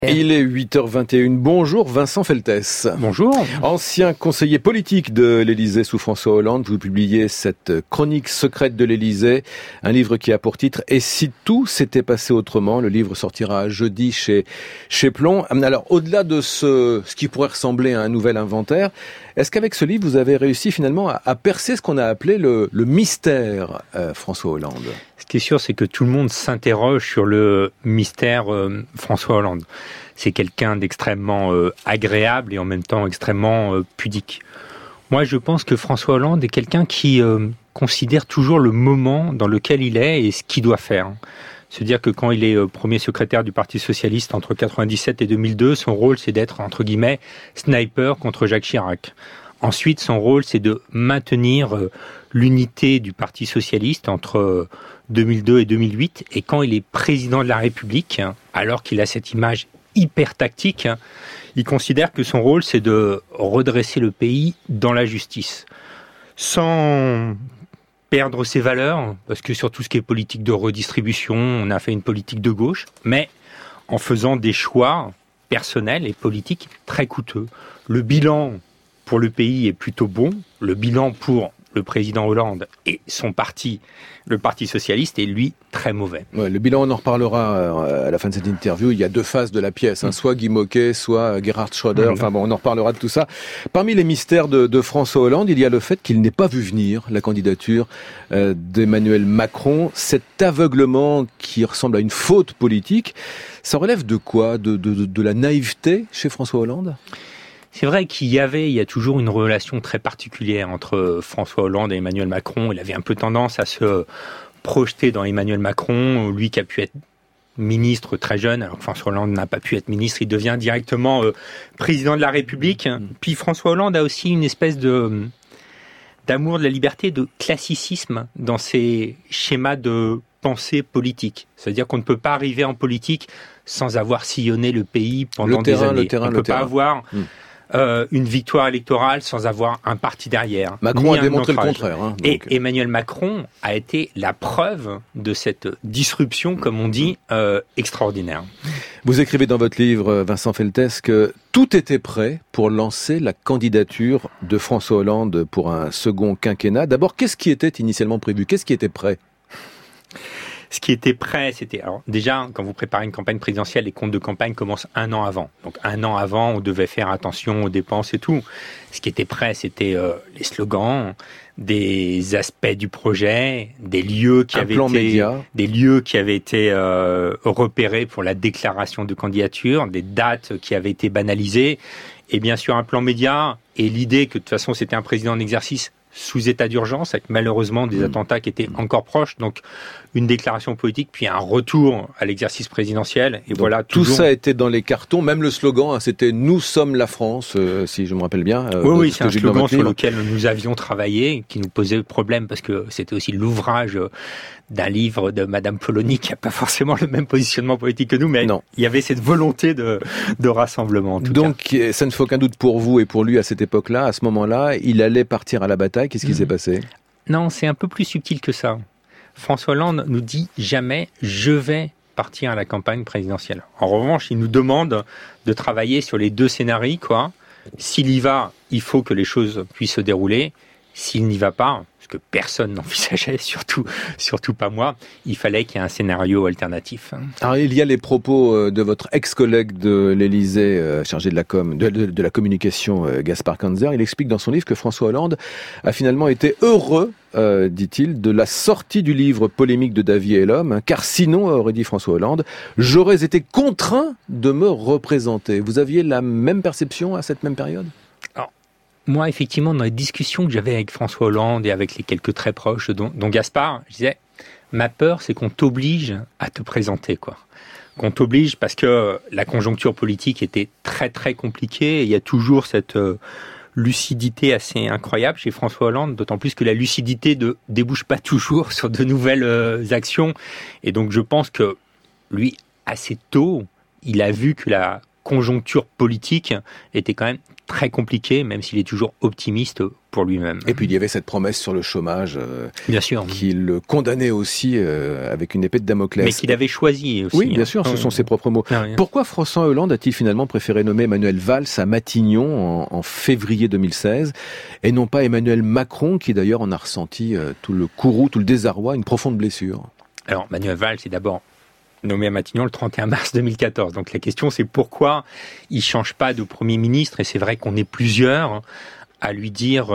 Il est 8h21. Bonjour Vincent Feltès. Bonjour. Ancien conseiller politique de l'Élysée sous François Hollande, vous publiez cette chronique secrète de l'Élysée, un livre qui a pour titre « Et si tout s'était passé autrement ?» Le livre sortira jeudi chez Plon. Alors, au-delà de ce qui pourrait ressembler à un nouvel inventaire, est-ce qu'avec ce livre, vous avez réussi finalement à percer ce qu'on a appelé le mystère François Hollande ? Ce qui est sûr, c'est que tout le monde s'interroge sur le mystère François Hollande. C'est quelqu'un d'extrêmement agréable et en même temps extrêmement pudique. Moi, je pense que François Hollande est quelqu'un qui considère toujours le moment dans lequel il est et ce qu'il doit faire. C'est-à-dire que quand il est premier secrétaire du Parti Socialiste entre 1997 et 2002, son rôle, c'est d'être, entre guillemets, sniper contre Jacques Chirac. Ensuite, son rôle, c'est de maintenir l'unité du Parti Socialiste entre 2002 et 2008. Et quand il est président de la République, alors qu'il a cette image hyper tactique, il considère que son rôle, c'est de redresser le pays dans la justice. Sans perdre ses valeurs, parce que sur tout ce qui est politique de redistribution, on a fait une politique de gauche, mais en faisant des choix personnels et politiques très coûteux. Le bilan pour le pays est plutôt bon. Le bilan pour le président Hollande et son parti, le Parti Socialiste, est lui très mauvais. Ouais, le bilan, on en reparlera à la fin de cette interview. Il y a deux faces de la pièce, soit Guy Môquet, soit Gerhard Schröder. Enfin bon, on en reparlera de tout ça. Parmi les mystères de François Hollande, il y a le fait qu'il n'ait pas vu venir la candidature d'Emmanuel Macron. Cet aveuglement qui ressemble à une faute politique, ça relève de quoi ? De la naïveté chez François Hollande ? C'est vrai qu'il y a toujours une relation très particulière entre François Hollande et Emmanuel Macron. Il avait un peu tendance à se projeter dans Emmanuel Macron, lui qui a pu être ministre très jeune, alors que François Hollande n'a pas pu être ministre, il devient directement président de la République. Puis François Hollande a aussi une espèce d'amour de la liberté, de classicisme dans ses schémas de pensée politique. C'est-à-dire qu'on ne peut pas arriver en politique sans avoir sillonné le pays pendant des années. On ne peut pas avoir une victoire électorale sans avoir un parti derrière. Macron a démontré le contraire. Et Emmanuel Macron a été la preuve de cette disruption, comme on dit, extraordinaire. Vous écrivez dans votre livre, Vincent Feltès, que tout était prêt pour lancer la candidature de François Hollande pour un second quinquennat. D'abord, qu'est-ce qui était initialement prévu ? Qu'est-ce qui était prêt ? Ce qui était prêt, c'était... Alors déjà, quand vous préparez une campagne présidentielle, les comptes de campagne commencent un an avant. Donc un an avant, on devait faire attention aux dépenses et tout. Ce qui était prêt, c'était les slogans, des aspects du projet, des lieux qui avaient été repérés pour la déclaration de candidature, des dates qui avaient été banalisées, et bien sûr un plan média, et l'idée que de toute façon c'était un président en exercice sous état d'urgence, avec malheureusement des attentats qui étaient encore proches, donc une déclaration politique, puis un retour à l'exercice présidentiel, et donc, voilà. Tout ça était dans les cartons, même le slogan, c'était « Nous sommes la France », si je me rappelle bien. Oui, c'est un slogan sur lequel nous avions travaillé, qui nous posait problème, parce que c'était aussi l'ouvrage d'un livre de Madame Polony, qui n'a pas forcément le même positionnement politique que nous, mais non. Il y avait cette volonté de rassemblement. En tout cas. Ça ne fait aucun doute pour vous et pour lui à cette époque-là, à ce moment-là, il allait partir à la bataille. Qu'est-ce qui s'est passé ? Non, c'est un peu plus subtil que ça. François Hollande nous dit jamais « je vais partir à la campagne présidentielle ». En revanche, il nous demande de travailler sur les deux scénarios, quoi. S'il y va, il faut que les choses puissent se dérouler. S'il n'y va pas, parce que personne n'envisageait, surtout pas moi, il fallait qu'il y ait un scénario alternatif. Alors, il y a les propos de votre ex-collègue de l'Élysée, chargé de la communication, Gaspard Kanzer. Il explique dans son livre que François Hollande a finalement été heureux, dit-il, de la sortie du livre polémique de Davy et l'homme, car sinon, aurait dit François Hollande, j'aurais été contraint de me représenter. Vous aviez la même perception à cette même période ? Moi, effectivement, dans les discussions que j'avais avec François Hollande et avec les quelques très proches, dont Gaspard, je disais, ma peur, c'est qu'on t'oblige à te présenter, quoi. Qu'on t'oblige parce que la conjoncture politique était très, très compliquée. Et il y a toujours cette lucidité assez incroyable chez François Hollande, d'autant plus que la lucidité ne débouche pas toujours sur de nouvelles actions. Et donc, je pense que lui, assez tôt, il a vu que la conjoncture politique était quand même très compliquée, même s'il est toujours optimiste pour lui-même. Et puis il y avait cette promesse sur le chômage, bien sûr, qui le condamnait aussi avec une épée de Damoclès. Mais qu'il avait choisi aussi. Oui, bien sûr, ce sont ses propres mots. Pourquoi François Hollande a-t-il finalement préféré nommer Manuel Valls à Matignon en février 2016 et non pas Emmanuel Macron, qui d'ailleurs en a ressenti tout le courroux, tout le désarroi, une profonde blessure? Alors Manuel Valls est d'abord nommé à Matignon le 31 mars 2014. Donc la question, c'est pourquoi il ne change pas de Premier ministre. Et c'est vrai qu'on est plusieurs à lui dire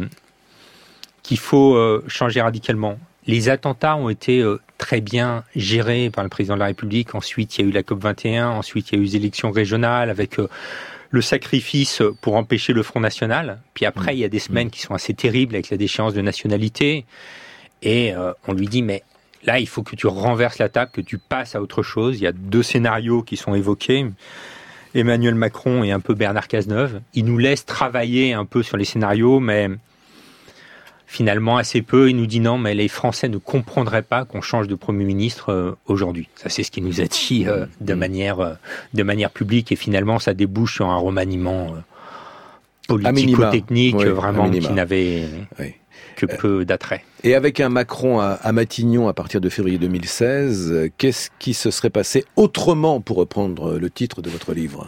qu'il faut changer radicalement. Les attentats ont été très bien gérés par le président de la République. Ensuite, il y a eu la COP21. Ensuite, il y a eu les élections régionales avec le sacrifice pour empêcher le Front National. Puis après, il y a des semaines qui sont assez terribles avec la déchéance de nationalité. Et on lui dit, mais là, il faut que tu renverses la table, que tu passes à autre chose. Il y a 2 scénarios qui sont évoqués. Emmanuel Macron et un peu Bernard Cazeneuve. Ils nous laissent travailler un peu sur les scénarios, mais finalement assez peu. Il nous dit non, mais les Français ne comprendraient pas qu'on change de Premier ministre aujourd'hui. Ça, c'est ce qu'il nous a dit de manière publique. Et finalement, ça débouche sur un remaniement politico-technique vraiment qui n'avait que peu d'attrait. Et avec un Macron à Matignon à partir de février 2016, qu'est-ce qui se serait passé autrement, pour reprendre le titre de votre livre?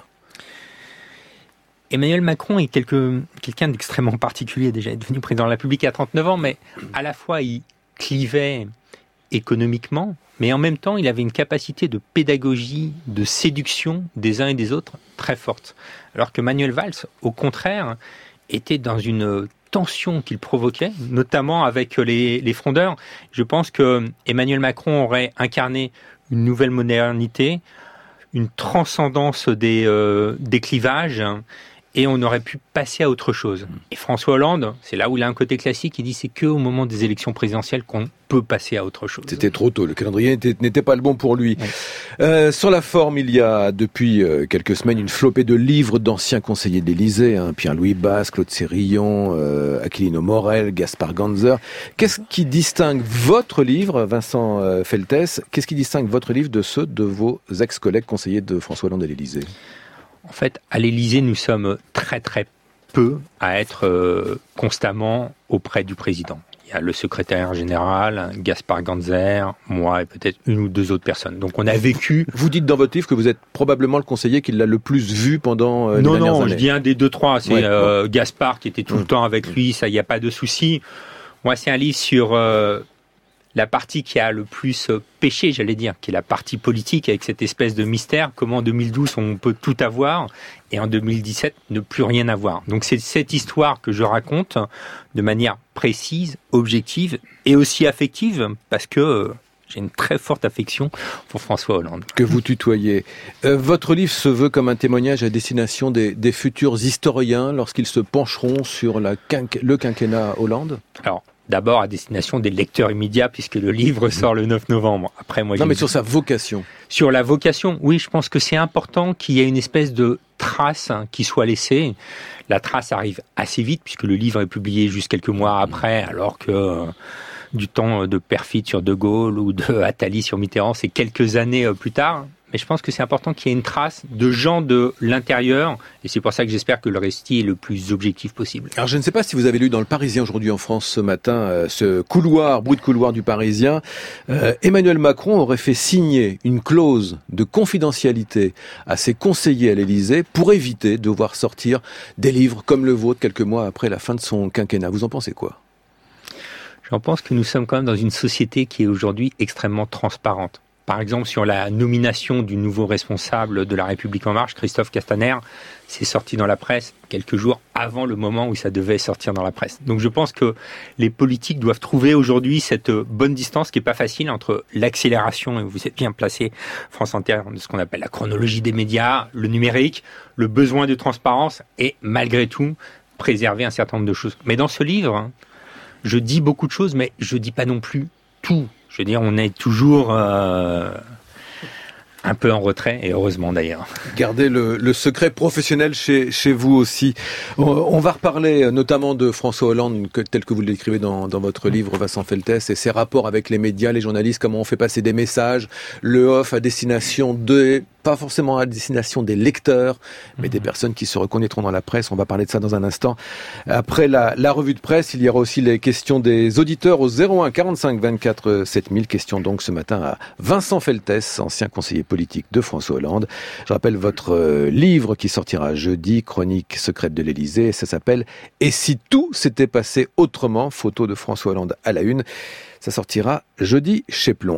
Emmanuel Macron est quelqu'un d'extrêmement particulier. Déjà, il est devenu président de la République à 39 ans, mais à la fois, il clivait économiquement, mais en même temps, il avait une capacité de pédagogie, de séduction des uns et des autres très forte. Alors que Manuel Valls, au contraire, était dans une tension qu'il provoquait, notamment avec les frondeurs. Je pense que Emmanuel Macron aurait incarné une nouvelle modernité, une transcendance des clivages, et on aurait pu passer à autre chose. Et François Hollande, c'est là où il a un côté classique, il dit c'est qu'au moment des élections présidentielles qu'on peut passer à autre chose. C'était trop tôt, le calendrier n'était pas le bon pour lui. Oui. Sur la forme, il y a depuis quelques semaines une flopée de livres d'anciens conseillers de l'Élysée, Pierre-Louis Basse, Claude Sérillon, Aquilino Morel, Gaspard Ganzer. Qu'est-ce qui distingue votre livre, Vincent Feltès, qu'est-ce qui distingue votre livre de ceux de vos ex-collègues conseillers de François Hollande à l'Élysée? En fait, à l'Élysée, nous sommes très très peu à être constamment auprès du président. Il y a le secrétaire général, Gaspard Ganzer, moi et peut-être 1 ou 2 autres personnes. Donc on a vécu... Vous dites dans votre livre que vous êtes probablement le conseiller qui l'a le plus vu pendant les dernières années. Non, je dis un des 2-3. C'est Gaspard qui était tout le temps avec lui, ça, il n'y a pas de souci. Moi, c'est un livre sur... la partie qui a le plus péché, j'allais dire, qui est la partie politique, avec cette espèce de mystère, comment en 2012 on peut tout avoir, et en 2017 ne plus rien avoir. Donc c'est cette histoire que je raconte de manière précise, objective, et aussi affective, parce que j'ai une très forte affection pour François Hollande. Que vous tutoyez. Votre livre se veut comme un témoignage à destination des futurs historiens lorsqu'ils se pencheront sur le quinquennat Hollande? Alors, d'abord à destination des lecteurs immédiats, puisque le livre sort le 9 novembre. Après, moi, mais sur sa vocation. Sur la vocation, oui, je pense que c'est important qu'il y ait une espèce de trace qui soit laissée. La trace arrive assez vite, puisque le livre est publié juste quelques mois après, alors que du temps de Perfit sur De Gaulle ou de Attali sur Mitterrand, c'est quelques années plus tard. Mais je pense que c'est important qu'il y ait une trace de gens de l'intérieur, et c'est pour ça que j'espère que le récit est le plus objectif possible. Alors je ne sais pas si vous avez lu dans le Parisien aujourd'hui en France ce matin, ce bruit de couloir du Parisien, Emmanuel Macron aurait fait signer une clause de confidentialité à ses conseillers à l'Élysée pour éviter de voir sortir des livres comme le vôtre quelques mois après la fin de son quinquennat. Vous en pensez quoi ? J'en pense que nous sommes quand même dans une société qui est aujourd'hui extrêmement transparente. Par exemple, sur la nomination du nouveau responsable de La République En Marche, Christophe Castaner, c'est sorti dans la presse quelques jours avant le moment où ça devait sortir dans la presse. Donc je pense que les politiques doivent trouver aujourd'hui cette bonne distance qui n'est pas facile entre l'accélération, et vous êtes bien placé, France Inter, de ce qu'on appelle la chronologie des médias, le numérique, le besoin de transparence et malgré tout, préserver un certain nombre de choses. Mais dans ce livre, je dis beaucoup de choses, mais je ne dis pas non plus tout. Je veux dire, on est toujours un peu en retrait, et heureusement d'ailleurs. Gardez le secret professionnel chez vous aussi. On va reparler notamment de François Hollande, tel que vous le décrivez dans votre livre, Vincent Feltès, et ses rapports avec les médias, les journalistes, comment on fait passer des messages, le off à destination des pas forcément à destination des lecteurs, mais des personnes qui se reconnaîtront dans la presse. On va parler de ça dans un instant. Après la revue de presse, il y aura aussi les questions des auditeurs au 01 45 24 7000. Question donc ce matin à Vincent Feltès, ancien conseiller politique de François Hollande. Je rappelle votre livre qui sortira jeudi, Chronique secrète de l'Élysée. Ça s'appelle « Et si tout s'était passé autrement ?» Photo de François Hollande à la une. Ça sortira jeudi chez Plon.